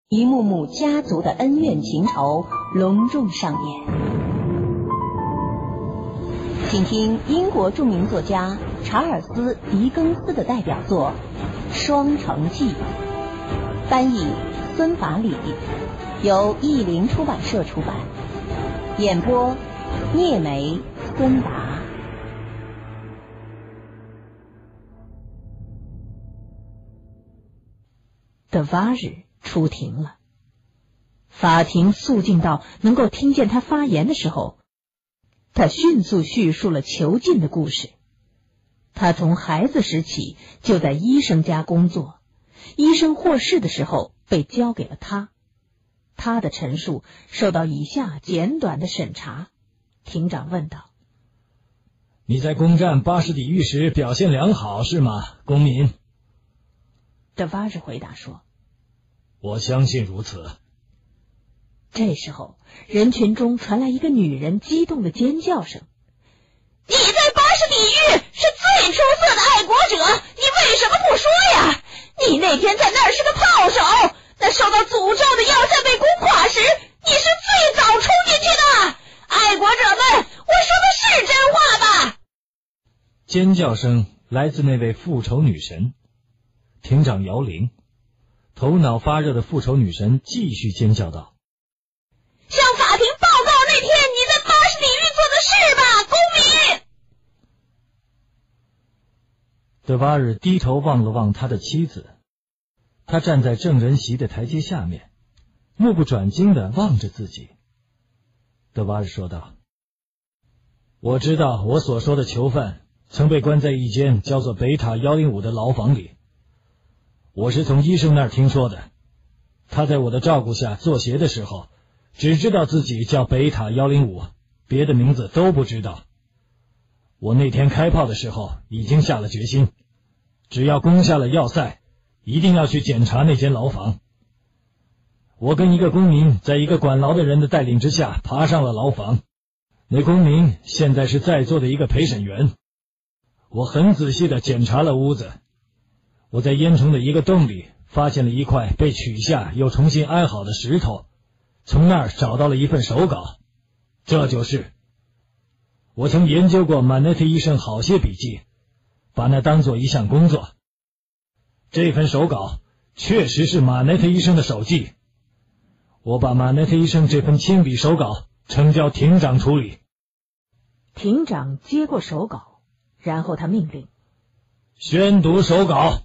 一幕幕家族的恩怨情仇隆重上演。请听英国著名作家查尔斯·狄更斯的代表作《双城记》，翻译孙法理，由译林出版社出版，演播聂梅、孙达。 德瓦日出庭了，法庭肃静到能够听见他发言的时候，他迅速叙述了囚禁的故事。他从孩子时起就在医生家工作，医生获释的时候被交给了他。他的陈述受到以下简短的审查。庭长问道： 你在攻占巴士底狱时表现良好是吗，公民？ 德瓦日回答说： 我相信如此。 这时候人群中传来一个女人激动的尖叫声： 你在巴士底狱是最出色的爱国者，你为什么不说呀？你那天在那儿是个炮手，那受到诅咒的要塞被攻垮时，你是最早冲进去的。爱国者们，我说的是真话吧？ 尖叫声来自那位复仇女神。庭长摇铃，头脑发热的复仇女神继续尖叫道： 向法庭报告那天你在巴士底狱做的事吧，公民！ 德瓦日低头望了望他的妻子，他站在证人席的台阶下面，目不转睛地望着自己。德瓦日说道：我知道我所说的囚犯曾被关在一间叫做北塔105的牢房里，我是从医生那儿听说的。他在我的照顾下做鞋的时候，只知道自己叫北塔105，别的名字都不知道。我那天开炮的时候已经下了决心，只要攻下了要塞，一定要去检查那间牢房。我跟一个公民在一个管牢的人的带领之下爬上了牢房，那公民现在是在座的一个陪审员。我很仔细地检查了屋子，我在烟囱的一个洞里发现了一块被取下又重新安好的石头，从那儿找到了一份手稿。这就是我曾研究过马内特医生好些笔记，把那当做一项工作。这份手稿确实是马内特医生的手记，我把马内特医生这份亲笔手稿呈交庭长处理。 庭长接过手稿，然后他命令： 宣读手稿。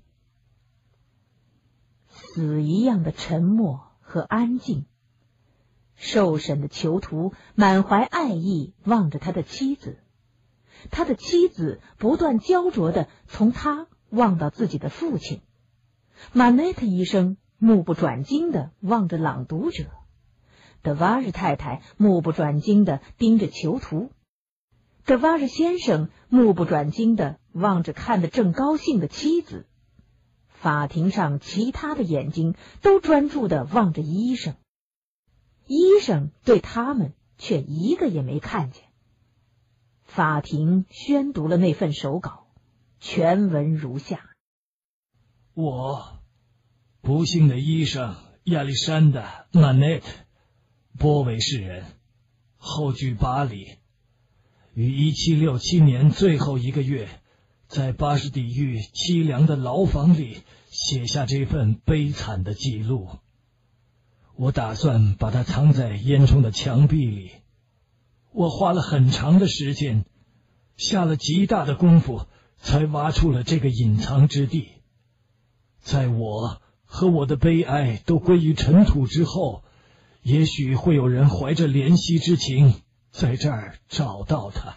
死一样的沉默和安静。受审的囚徒满怀爱意望着他的妻子，他的妻子不断焦灼地从他望到自己的父亲。马内特医生目不转睛地望着朗读者，德瓦日太太目不转睛地盯着囚徒，德瓦日先生目不转睛地望着看得正高兴的妻子。法庭上其他的眼睛都专注地望着医生，医生对他们却一个也没看见。法庭宣读了那份手稿，全文如下： 我不幸的医生亚历山大·曼内特，波维士人，后居巴黎，于1767年最后一个月在巴士底狱凄凉的牢房里写下这份悲惨的记录。我打算把它藏在烟囱的墙壁里，我花了很长的时间，下了极大的功夫，才挖出了这个隐藏之地。在我和我的悲哀都归于尘土之后，也许会有人怀着怜惜之情在这儿找到它。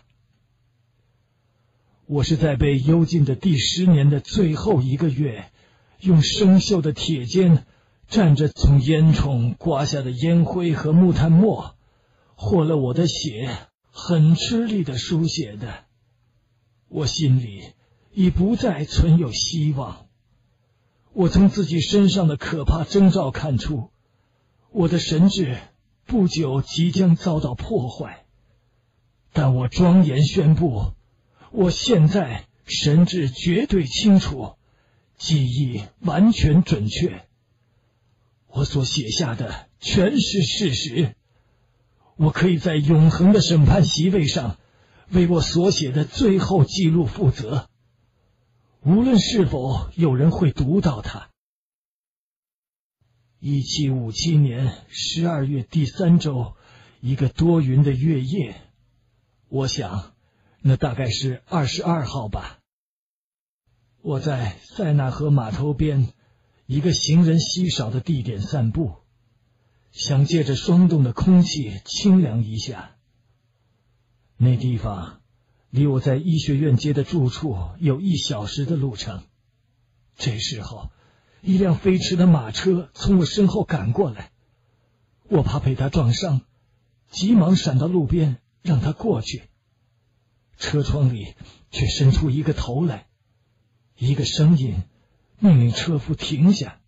我是在被幽禁的第10年的最后一个月，用生锈的铁尖蘸着从烟囱刮下的烟灰和木炭末，和了我的血，很吃力地书写的。我心里已不再存有希望。我从自己身上的可怕征兆看出，我的神智不久即将遭到破坏。但我庄严宣布，我现在神智绝对清楚，记忆完全准确。 我所写下的全是事实，我可以在永恒的审判席位上为我所写的最后记录负责，无论是否有人会读到它。1757年12月第3周，一个多云的月夜，我想那大概是22号吧。我在塞纳河码头边一个行人稀少的地点散步，想借着霜冻的空气清凉一下。那地方离我在医学院街的住处有1小时的路程。这时候一辆飞驰的马车从我身后赶过来，我怕被他撞伤，急忙闪到路边让他过去。车窗里却伸出一个头来，一个声音命令车夫停下。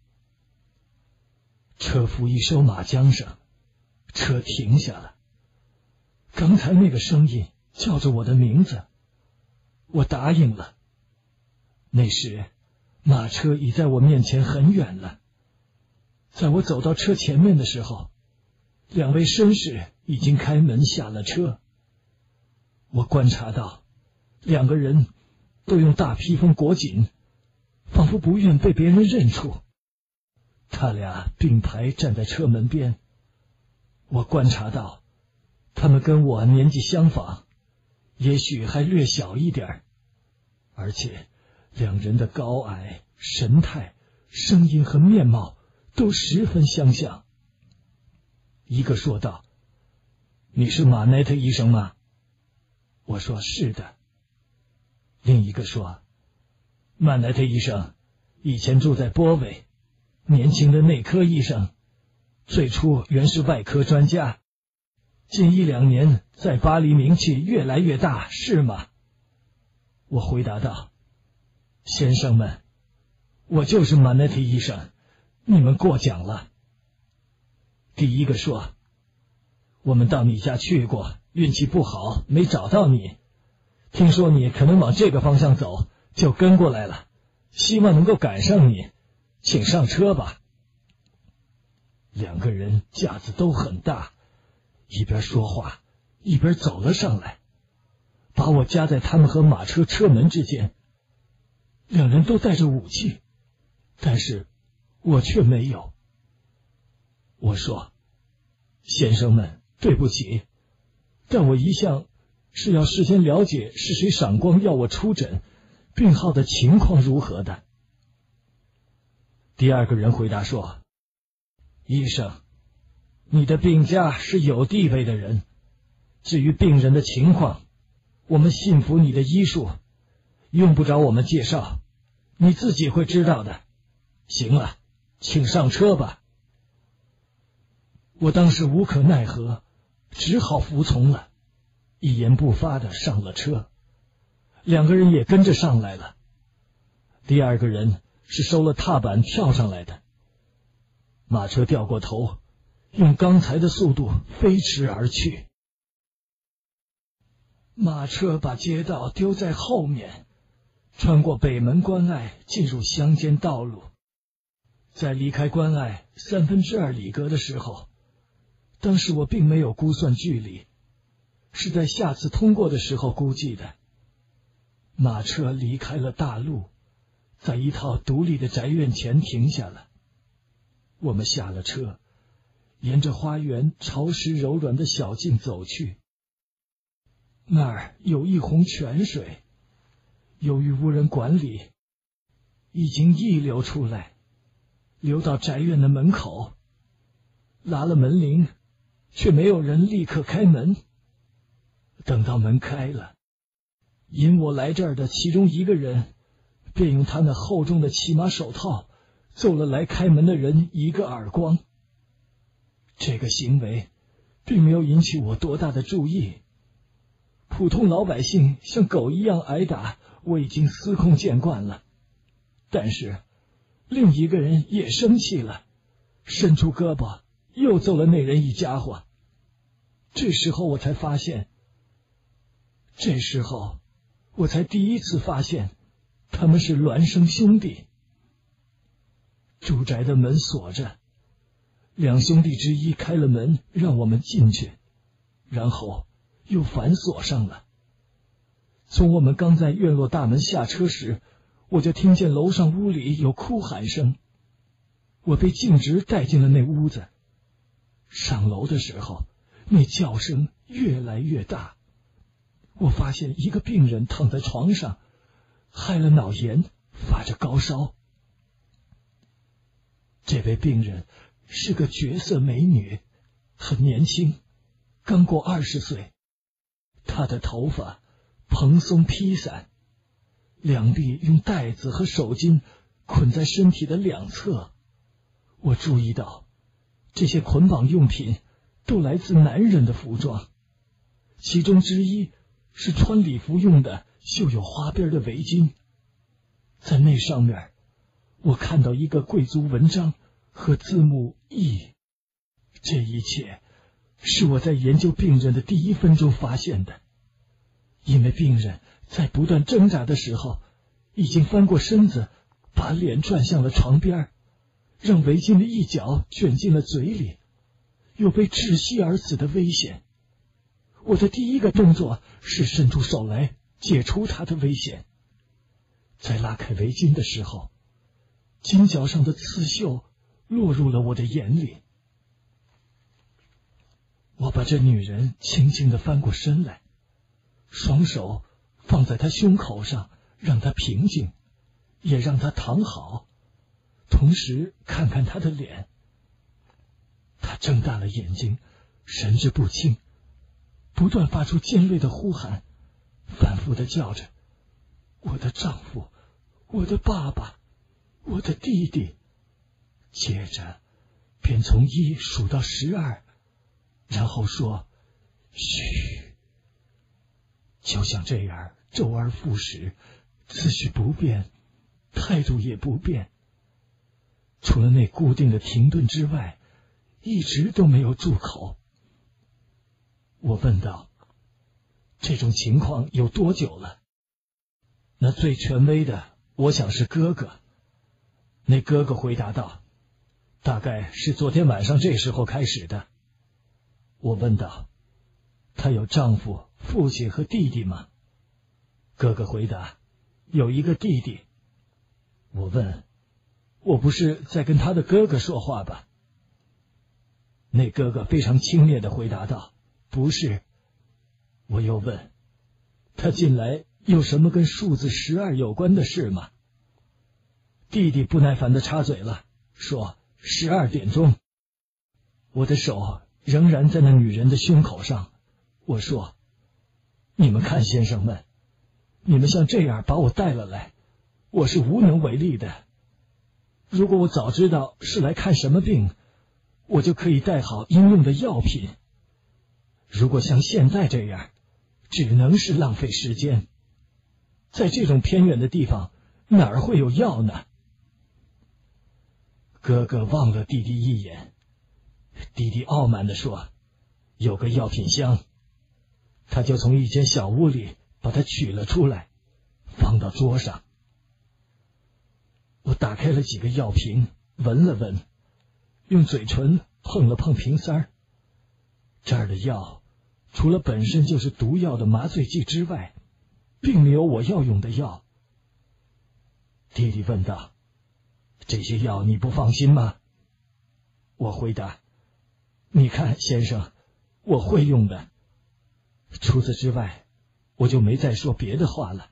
车夫一收马缰绳，车停下了。刚才那个声音叫着我的名字，我答应了。那时马车已在我面前很远了。在我走到车前面的时候，2位绅士已经开门下了车。我观察到2个人都用大披风裹紧，仿佛不愿被别人认出。他俩并排站在车门边。我观察到他们跟我年纪相仿，也许还略小一点，而且2人的高矮、神态、声音和面貌都十分相像。一个说道：“你是马奈特医生吗？”我说：“是的。”另一个说：“马奈特医生以前住在波韦，年轻的内科医生，最初原是外科专家，近1-2年在巴黎名气越来越大，是吗？”我回答道：“先生们，我就是马奈特医生，你们过奖了。”第一个说：“我们到你家去过，运气不好，没找到你。听说你可能往这个方向走，就跟过来了，希望能够赶上你，请上车吧。”2个人架子都很大，一边说话一边走了上来，把我夹在他们和马车车门之间。2人都带着武器，但是我却没有。我说：“先生们，对不起，但我一向是要事先了解是谁赏光要我出诊，病号的情况如何的。”第2个人回答说：“医生，你的病家是有地位的人，至于病人的情况，我们信服你的医术，用不着我们介绍，你自己会知道的。行了，请上车吧。”我当时无可奈何，只好服从了，一言不发地上了车。2个人也跟着上来了。第2个人是收了踏板跳上来的。马车掉过头，用刚才的速度飞驰而去。马车把街道丢在后面，穿过北门关隘，进入乡间道路。在离开关隘2/3里格的时候，当时我并没有估算距离，是在下次通过的时候估计的。马车离开了大路，在一套独立的宅院前停下了。我们下了车，沿着花园潮湿柔软的小径走去。那儿有一泓泉水，由于无人管理，已经溢流出来，流到宅院的门口。拉了门铃，却没有人立刻开门。等到门开了，引我来这儿的其中一个人便用他那厚重的骑马手套揍了来开门的人一个耳光。这个行为并没有引起我多大的注意，普通老百姓像狗一样挨打，我已经司空见惯了。但是另一个人也生气了，伸出胳膊又揍了那人一家伙。这时候我才第一次发现他们是孪生兄弟。住宅的门锁着， 两兄弟之一开了门让我们进去，然后又反锁上了。从我们刚在院落大门下车时，我就听见楼上屋里有哭喊声，我被径直带进了那屋子。上楼的时候，那叫声越来越大，我发现一个病人躺在床上，害了脑炎，发着高烧。这位病人是个绝色美女，很年轻，刚过20岁。她的头发蓬松披散，两臂用带子和手巾捆在身体的两侧。我注意到这些捆绑用品都来自男人的服装，其中之一是穿礼服用的绣有花边的围巾，在那上面我看到一个贵族文章和字幕 E。 这一切是我在研究病人的第1分钟发现的，因为病人在不断挣扎的时候已经翻过身子，把脸转向了床边，让围巾的一角卷进了嘴里，有被窒息而死的危险。我的第一个动作是伸出手来解除他的危险。在拉开围巾的时候，巾角上的刺绣落入了我的眼里。我把这女人轻轻地翻过身来，双手放在她胸口上，让她平静，也让她躺好，同时看看她的脸。她睁大了眼睛，神志不清，不断发出尖锐的呼喊，反复地叫着我的丈夫，我的爸爸，我的弟弟。接着便从1数到12，然后说嘘。就像这样周而复始，次序不变，态度也不变，除了那固定的停顿之外，一直都没有住口。我问道，这种情况有多久了？那最权威的我想是哥哥。那哥哥回答道，大概是昨天晚上这时候开始的。我问道，她有丈夫、父亲和弟弟吗？哥哥回答，有一个弟弟。我问，我不是在跟他的哥哥说话吧？那哥哥非常轻蔑地回答道，不是。我又问，他近来有什么跟数字12有关的事吗？弟弟不耐烦地插嘴了，说12点钟。我的手仍然在那女人的胸口上。我说，你们看，先生们，你们像这样把我带了来，我是无能为力的。如果我早知道是来看什么病，我就可以带好应用的药品。如果像现在这样，只能是浪费时间。在这种偏远的地方，哪儿会有药呢？哥哥望了弟弟一眼，弟弟傲慢地说，有个药品箱。他就从一间小屋里把它取了出来，放到桌上。我打开了几个药瓶，闻了闻，用嘴唇碰了碰瓶塞儿。这儿的药除了本身就是毒药的麻醉剂之外，并没有我要用的药。弟弟问道，这些药你不放心吗？我回答，你看，先生，我会用的。除此之外，我就没再说别的话了。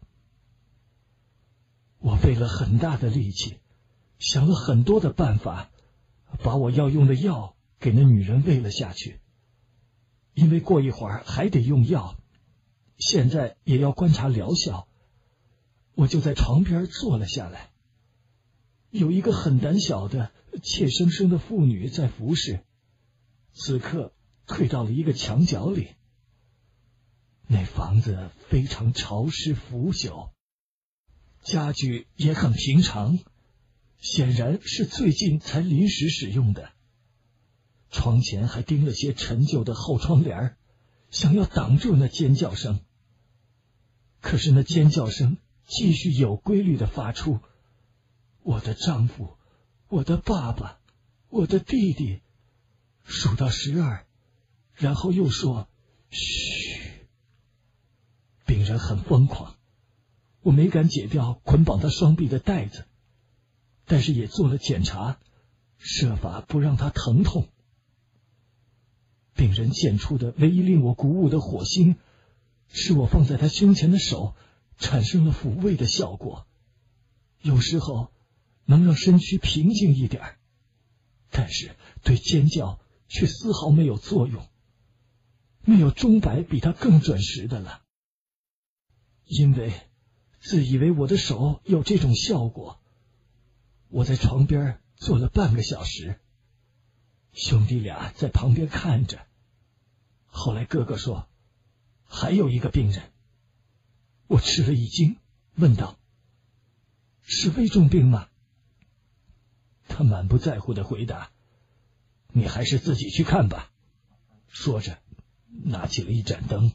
我费了很大的力气，想了很多的办法，把我要用的药给那女人喂了下去。因为过一会儿还得用药，现在也要观察疗效，我就在床边坐了下来。有一个很胆小的、怯生生的妇女在服侍，此刻退到了一个墙角里。那房子非常潮湿腐朽，家具也很平常，显然是最近才临时使用的。床前还钉了些陈旧的厚窗帘，想要挡住那尖叫声。可是那尖叫声继续有规律地发出，我的丈夫，我的爸爸，我的弟弟， 数到12，然后又说嘘。病人很疯狂，我没敢解掉捆绑他双臂的带子，但是也做了检查，设法不让他疼痛。病人溅出的唯一令我鼓舞的火星，是我放在他胸前的手产生了抚慰的效果，有时候能让身躯平静一点，但是对尖叫却丝毫没有作用。没有钟摆比他更准时的了。因为自以为我的手有这种效果，我在床边坐了半个小时，兄弟俩在旁边看着。后来哥哥说还有一个病人，我吃了一惊，问道：是危重病吗？他满不在乎地回答：你还是自己去看吧。说着拿起了一盏灯。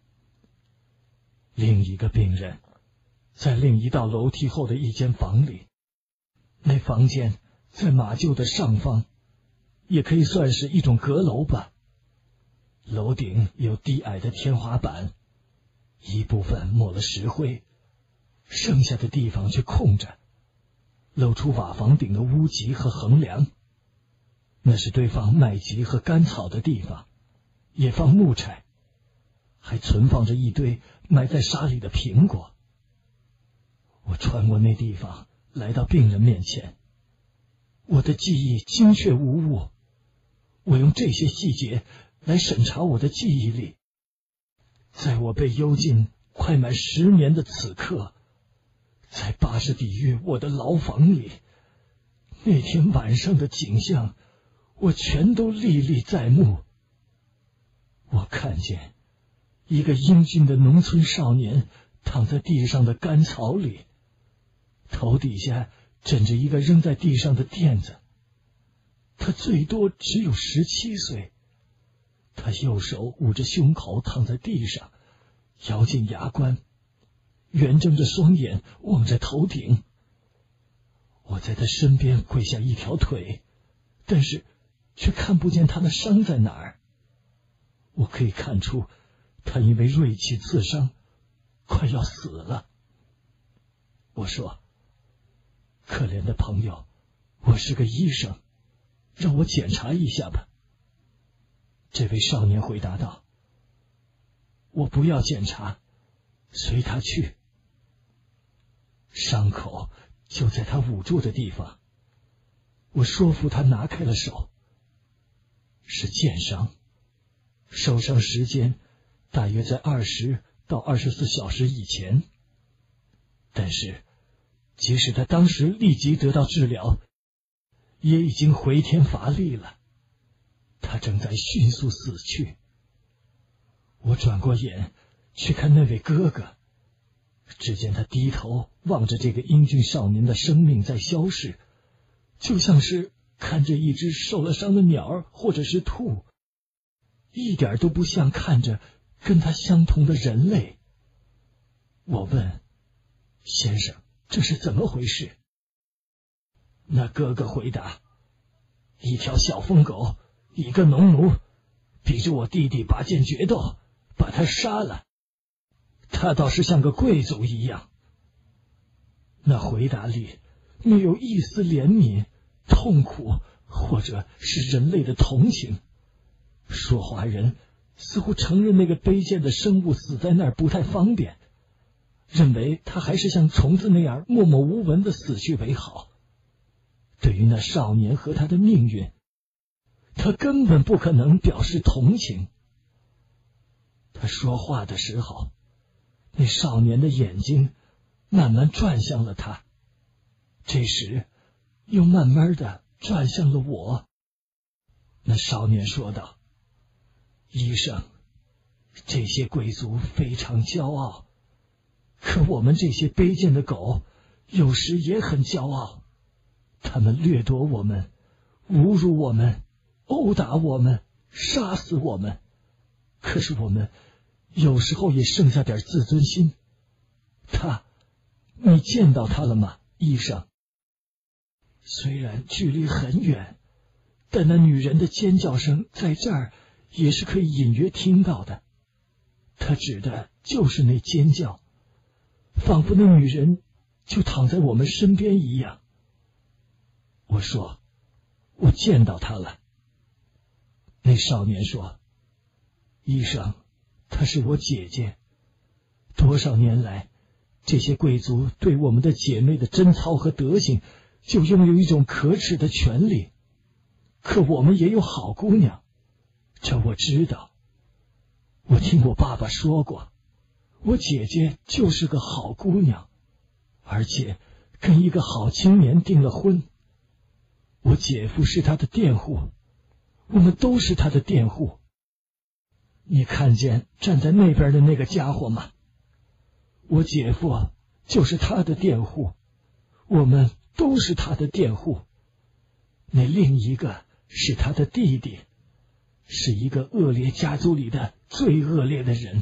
另一个病人在另一道楼梯后的一间房里，那房间在马厩的上方，也可以算是一种阁楼吧。楼顶有低矮的天花板，一部分抹了石灰，剩下的地方却空着，露出瓦房顶的屋脊和横梁。那是堆放麦秸和干草的地方，也放木柴，还存放着一堆埋在沙里的苹果。我穿过那地方来到病人面前，我的记忆精确无误，我用这些细节来审查我的记忆力。在我被幽禁快满10年的此刻，在80地狱我的牢房里，那天晚上的景象我全都历历在目。我看见一个英俊的农村少年躺在地上的干草里，头底下枕着一个扔在地上的垫子。他最多只有17岁，他右手捂着胸口躺在地上，咬紧牙关，圆睁着双眼望着头顶。我在他身边跪下一条腿，但是却看不见他的伤在哪儿。我可以看出他因为锐器刺伤快要死了。我说：可怜的朋友，我是个医生，让我检查一下吧。这位少年回答道：我不要检查，随他去。伤口就在他捂住的地方，我说服他拿开了手。是箭伤，受伤时间大约在20到24小时以前，但是即使他当时立即得到治疗，也已经回天乏力了，他正在迅速死去。我转过眼去看那位哥哥，只见他低头望着这个英俊少年的生命在消逝，就像是看着一只受了伤的鸟或者是兔，一点都不像看着跟他相同的人类。我问：先生，这是怎么回事？那哥哥回答：一条小疯狗，一个农奴，逼着我弟弟拔剑决斗，把他杀了。他倒是像个贵族一样。那回答里没有一丝怜悯、痛苦，或者是人类的同情。说话人似乎承认那个卑贱的生物死在那儿不太方便，认为他还是像虫子那样默默无闻的死去为好。对于那少年和他的命运，他根本不可能表示同情。他说话的时候，那少年的眼睛慢慢转向了他，这时又慢慢的转向了我。那少年说道：医生，这些贵族非常骄傲，可我们这些卑贱的狗有时也很骄傲，他们掠夺我们，侮辱我们，殴打我们，杀死我们，可是我们有时候也剩下点自尊心。你见到他了吗，医生？虽然距离很远， 但那女人的尖叫声在这儿也是可以隐约听到的。她指的就是那尖叫，仿佛那女人就躺在我们身边一样。我说，我见到她了。那少年说，医生，她是我姐姐。多少年来，这些贵族对我们的姐妹的贞操和德行就拥有一种可耻的权利。可我们也有好姑娘，这我知道。我听我爸爸说过，我姐姐就是个好姑娘，而且跟一个好青年订了婚。我姐夫是她的佃户，我们都是她的佃户。你看见站在那边的那个家伙吗？我姐夫就是他的佃户，我们都是他的佃户。那另一个是他的弟弟，是一个恶劣家族里的最恶劣的人。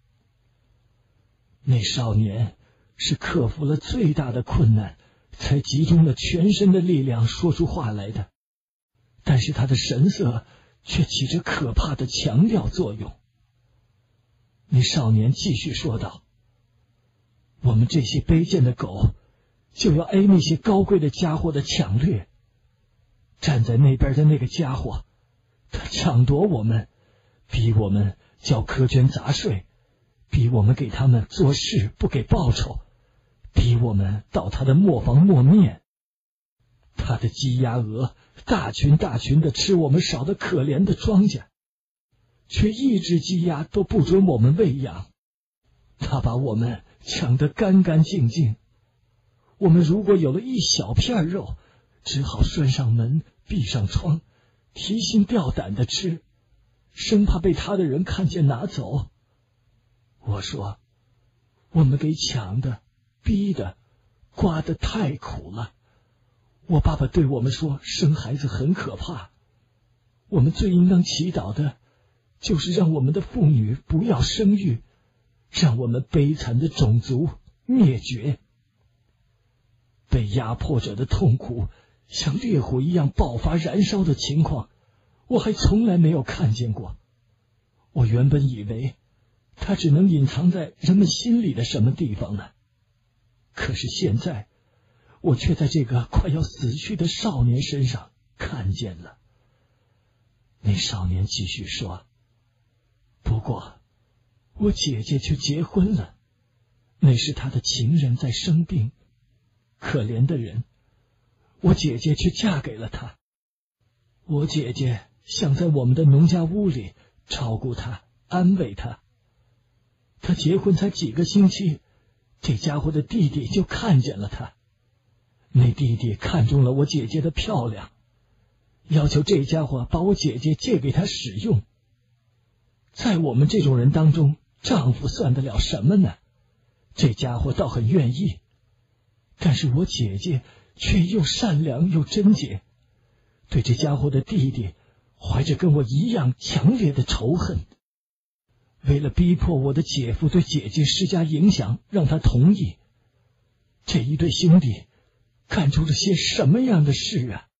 那少年是克服了最大的困难，才集中了全身的力量说出话来的，但是他的神色却起着可怕的强调作用。那少年继续说道，我们这些卑贱的狗就要挨那些高贵的家伙的抢掠。站在那边的那个家伙，他抢夺我们，逼我们交苛捐杂税，逼我们给他们做事不给报酬，逼我们到他的磨坊磨面。他的鸡鸭鹅大群大群的吃我们少得可怜的庄稼，却一只鸡鸭都不准我们喂养。他把我们抢得干干净净，我们如果有了一小片肉，只好拴上门闭上窗，提心吊胆的吃，生怕被他的人看见拿走。我说，我们给抢的逼的刮得太苦了。我爸爸对我们说，生孩子很可怕，我们最应当祈祷的就是让我们的妇女不要生育，让我们悲惨的种族灭绝。被压迫者的痛苦像烈火一样爆发燃烧的情况，我还从来没有看见过。我原本以为它只能隐藏在人们心里的什么地方呢？可是现在，我却在这个快要死去的少年身上看见了。那少年继续说，不过我姐姐却结婚了，那是她的情人在生病，可怜的人，我姐姐却嫁给了他。我姐姐想在我们的农家屋里照顾他，安慰他。他结婚才几个星期，这家伙的弟弟就看见了他。那弟弟看中了我姐姐的漂亮，要求这家伙把我姐姐借给他使用。在我们这种人当中，丈夫算得了什么呢？这家伙倒很愿意，但是我姐姐却又善良又贞洁，对这家伙的弟弟怀着跟我一样强烈的仇恨。为了逼迫我的姐夫对姐姐施加影响，让他同意，这一对兄弟干出了些什么样的事啊？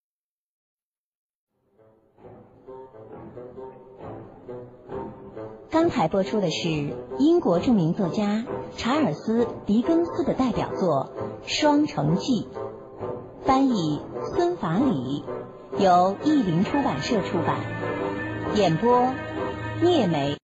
刚才播出的是英国著名作家查尔斯·狄更斯的代表作《双城记》，翻译孙法理，由译林出版社出版，演播聂梅。